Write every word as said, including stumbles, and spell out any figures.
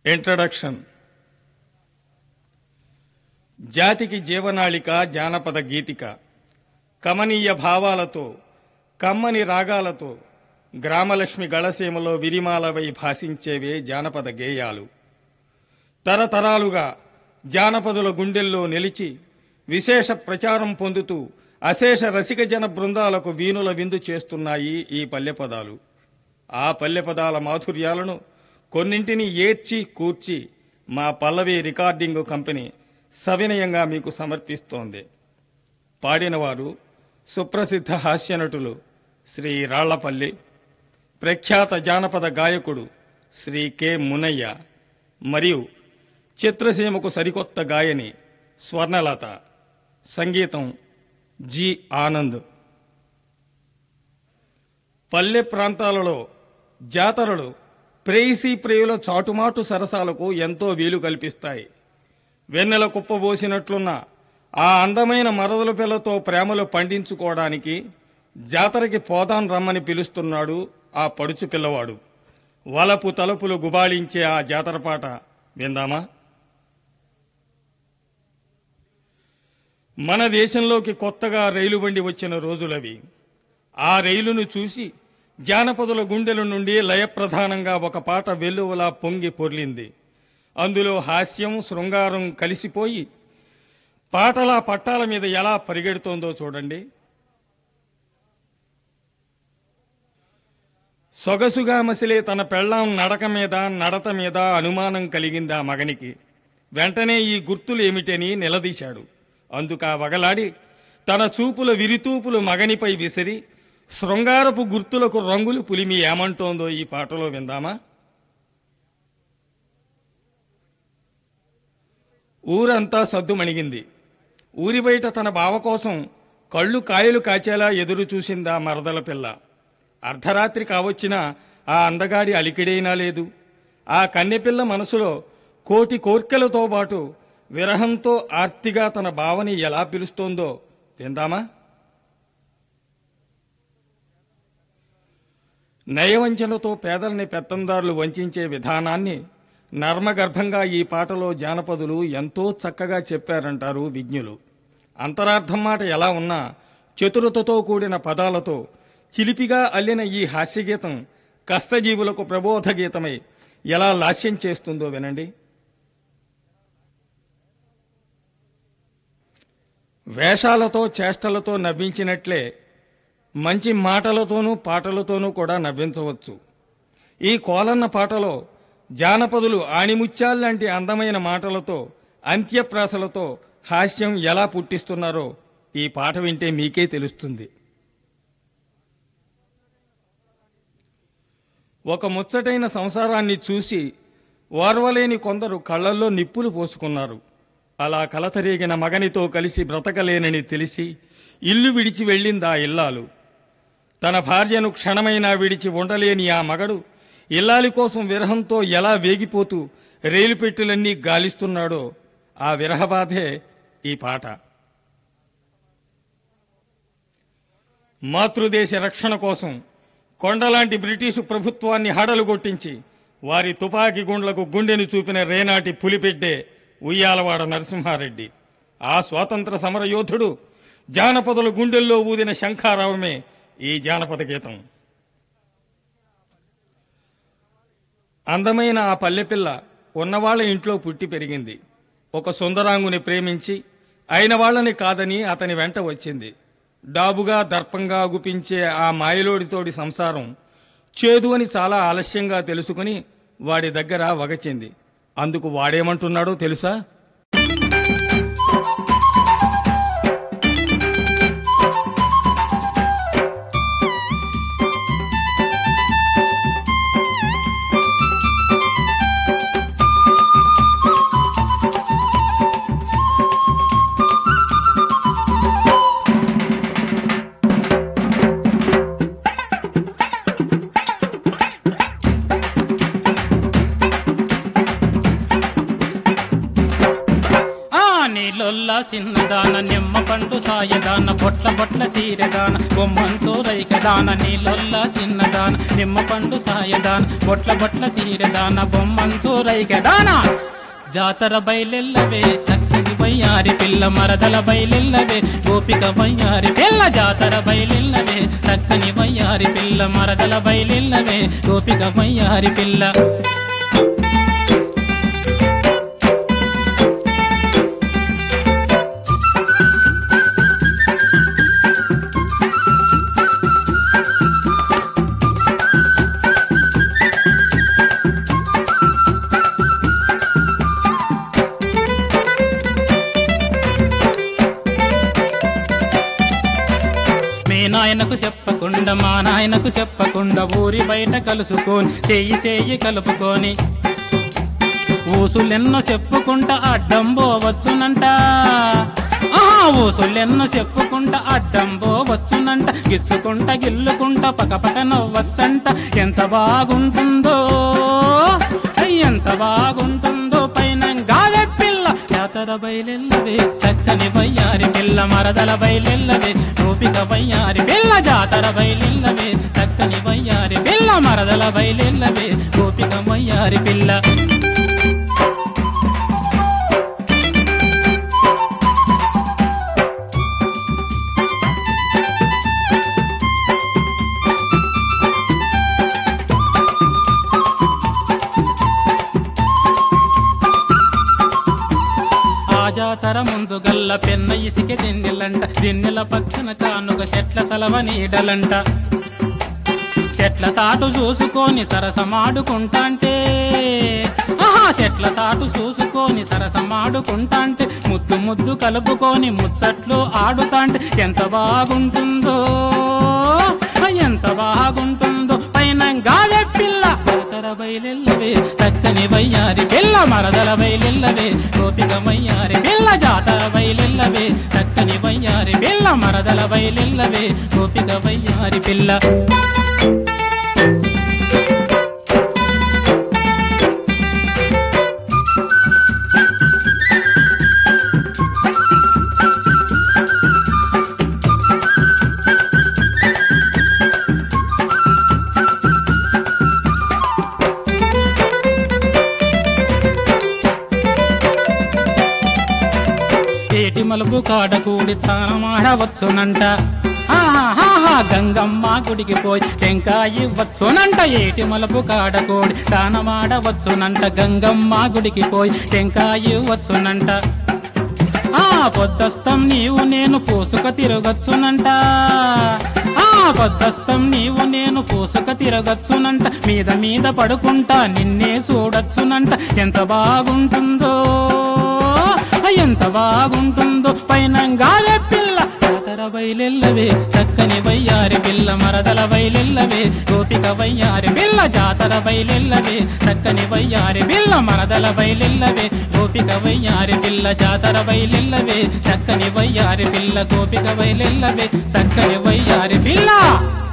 Introduction. జాతికి జీవనాళిక జానపద గీతిక. కమనీయ భావాలతో కమ్మని రాగాలతో గ్రామలక్ష్మి గళసీమలో విరిమాలవై భాసించేవే జానపద గేయాలు. తరతరాలుగా జానపదుల గుండెల్లో నిలిచి విశేష ప్రచారం పొందుతూ అశేష రసిక జన బృందాలకు వీణుల విందు చేస్తున్నాయి ఈ పల్లెపదాలు. ఆ పల్లెపదాల మాధుర్యాలను కొన్నింటిని ఏర్చి కూర్చి మా పల్లవి రికార్డింగు కంపెనీ సవినయంగా మీకు సమర్పిస్తోంది. పాడినవారు సుప్రసిద్ధ హాస్యనటులు శ్రీ రాళ్లపల్లి, ప్రఖ్యాత జానపద గాయకుడు శ్రీ కె మునయ్య మరియు చిత్రసీమకు సరికొత్త గాయని స్వర్ణలత. సంగీతం జి ఆనంద్. పల్లె ప్రాంతాలలో జాతరలు ప్రేయసీ ప్రియుల చాటుమాటు సరసాలకు ఎంతో వీలు కల్పిస్తాయి. వెన్నెల కుప్పబోసినట్లున్న ఆ అందమైన మరదల పిల్లతో ప్రేమలు పండించుకోవడానికి జాతరకి పోదాన్ రమ్మని పిలుస్తున్నాడు ఆ పడుచు పిల్లవాడు. వలపు తలుపులు గుబాళించే ఆ జాతర పాట విందామా? మన దేశంలోకి కొత్తగా రైలు బండి వచ్చిన రోజులవి. ఆ రైలును చూసి జానపదుల గుండెల నుండి లయప్రధానంగా ఒక పాట వెల్లువలా పొంగి పొర్లింది. అందులో హాస్యం శృంగారం కలిసిపోయి పాటలా పట్టాల మీద ఎలా పరిగెడుతోందో చూడండి. సొగసుగా మసిలే తన పెళ్ళాం నడక మీద నడత మీద అనుమానం కలిగింది ఆ మగనికి. వెంటనే ఈ గుర్తులు ఏమిటని నిలదీశాడు. అందుకా వగలాడి తన చూపుల విరితూపులు మగనిపై విసిరి శృంగారపు గుర్తులకు రంగులు పులిమి ఏమంటోందో ఈ పాటలో విందామా? ఊరంతా సద్దుమణిగింది. ఊరి బయట తన బావ కోసం కళ్ళు కాయలు కాచేలా ఎదురు చూసిందా మరదల పిల్ల. అర్ధరాత్రి కావచ్చినా ఆ అందగాడి అలికిడైనా లేదు. ఆ కన్నెపిల్ల మనసులో కోటి కోర్కెలతో పాటు విరహంతో ఆర్తిగా తన బావని ఎలా పిలుస్తోందో విందామా? నయవంచనతో పేదల్ని పెత్తందారులు వంచే విధానాన్ని నర్మగర్భంగా ఈ పాటలో జానపదులు ఎంతో చక్కగా చెప్పారంటారు విజ్ఞులు. అంతరార్థం మాట ఎలా ఉన్నా చతురతతో కూడిన పదాలతో చిలిపిగా అల్లిన ఈ హాస్యగీతం కష్టజీవులకు ప్రబోధ గీతమై ఎలా లాస్యం చేస్తుందో వినండి. వేషాలతో చేష్టలతో నవ్వించినట్లే మంచి మాటలతోనూ పాటలతోనూ కూడా నవ్వించవచ్చు. ఈ కోలన్న పాటలో జానపదులు ఆణిముత్యాల్లాంటి అందమైన మాటలతో అంత్యప్రాసలతో హాస్యం ఎలా పుట్టిస్తున్నారో ఈ పాట వింటే మీకే తెలుస్తుంది. ఒక ముచ్చటైన సంసారాన్ని చూసి ఓర్వలేని కొందరు కళ్ళల్లో నిప్పులు పోసుకున్నారు. అలా కలతరేగిన మగనితో కలిసి బ్రతకలేనని తెలిసి ఇల్లు విడిచి వెళ్ళిందా ఇల్లాలు. తన భార్యను క్షణమైనా విడిచి ఉండలేని ఆ మగడు ఇల్లాలి కోసం విరహంతో ఎలా వేగిపోతూ రైలు పెట్టెలన్నీ గాలిస్తున్నాడో ఆ విరహబాధే ఈ పాట. మాతృదేశ రక్షణ కోసం కొండలాంటి బ్రిటిషు ప్రభుత్వాన్ని హడలుగొట్టించి వారి తుపాకీ గుండ్లకు గుండెని చూపిన రేనాటి పులిపెడ్డే ఉయ్యాలవాడ నరసింహారెడ్డి. ఆ స్వాతంత్ర సమరయోధుడు జానపదుల గుండెల్లో ఊదిన శంఖారావమే ఈ జానపద గీతం. అందమైన ఆ పల్లెపిల్ల ఉన్నవాళ్ల ఇంట్లో పుట్టి పెరిగింది. ఒక సుందరాంగుని ప్రేమించి అయిన వాళ్ళని కాదని అతని వెంట వచ్చింది. డాబుగా దర్పంగా గుపించే ఆ మాయలోడితోడి సంసారం చేదు అని చాలా ఆలస్యంగా తెలుసుకుని వాడి దగ్గర వగచింది. అందుకు వాడేమంటున్నాడో తెలుసా? సిన్నదాన నిమ్మ పండు సాయదాన పొట్ల పొట్ల సీరదాన బొమ్మన్ సోరైకదాన నీళ్ళొల్ల సిన్నదాన నిమ్మ పండు సాయదాన బొట్ల బొట్ల సీరదాన బొమ్మన్సు రైకెదాన జాతర బయలెల్లవే చక్కని వయ్యారి పిల్ల మరదల బయలెల్లవే గోపిక వయ్యారి పిల్ల జాతర బయలెల్లవే చక్కని వయ్యారి పిల్ల మరదల బయలెల్లవే గోపిక వయ్యారి పిల్ల మీ నాయనకు చెప్పకుండా మా నాయనకు చెప్పకుండా ఊరి బయట కలుసుకొని చెయ్యి చెయ్యి కలుపుకొని ఊసులెన్నో చెప్పుకుంటా అడ్డం పోవచ్చునంట ఆహా ఊసులెన్నో చెప్పుకుంటా అడ్డం పోవచ్చునంట గిచ్చుకుంటా గిల్లుకుంటా పకపక నవ్వచ్చంట ఎంత బాగుంటుందో ఎంత బాగుంటుందో పైన గావె పిల్ల జాతర బయలెల్లవే చక్కని వయ్యారి పిల్ల మరదల బయలెల్లవే గోపిక వయ్యారి పిల్ల జాతర బయలెల్లవే చక్కని వయ్యారి పిల్ల మరదల బయలెల్లవే గోపిక వయ్యారి పిల్ల జాతర ముందు గల్ల పెన్న ఇసిక దిన్నెలంట దిన్నెల పక్కన కానుక చెట్ల సలవ నీడలంట చెట్ల సాటు చూసుకొని సరసమాడుకుంటాంటే ఆహా చెట్ల సాటు చూసుకొని సరసమాడుకుంటాంటే ముద్దు ముద్దు కలుపుకొని ముచ్చట్లు ఆడుతాంటే ఎంత బాగుంటుందో ఎంత బాగుంటుందో పైన గావె పిల్ల జాతర బయలెల్లవే చక్కని వయ్యారి పిల్ల మరదల బయలెల్లవే గోపిక వయ్యారి పిల్ల జాతర బయలెల్లవే చక్కని వయ్యారి పిల్ల మరదల బయలెల్లవే గోపిక వయ్యారి పిల్ల ఏటి మలుపు కాడ కూడి తానమాడవచ్చునంట ఆహాహా గంగమ్మ గుడికి పోయి టెంకాయి వచ్చునంట ఏటి మలుపు కాడ కూడి తానమాడవచ్చునంట గంగమ్మ గుడికి పోయి టెంకాయి వచ్చునంట ఆ పొద్దస్తం నీవు నేను పూసుక తిరగచ్చునంట ఆ పొద్దస్తం నీవు నేను పూసుక తిరగచ్చునంట మీద మీద పడుకుంటా నిన్నే చూడొచ్చునంట ఎంత బాగుంటుందో ఎంత బాగుంటుందో పైన గావె పిల్ల జాతర బయలెల్లవే చక్కని వయ్యారి పిల్ల మరదల బయలెల్లవే గోపిక వయ్యారి పిల్ల జాతర బయలెల్లవే చక్కని వయ్యారి పిల్ల మరదల బయలెల్లవే గోపిక వయ్యారి పిల్ల జాతర బయలెల్లవే చక్కని వయ్యారి పిల్ల గోపిక బయలెల్లవే చక్కని వయ్యారి పిల్ల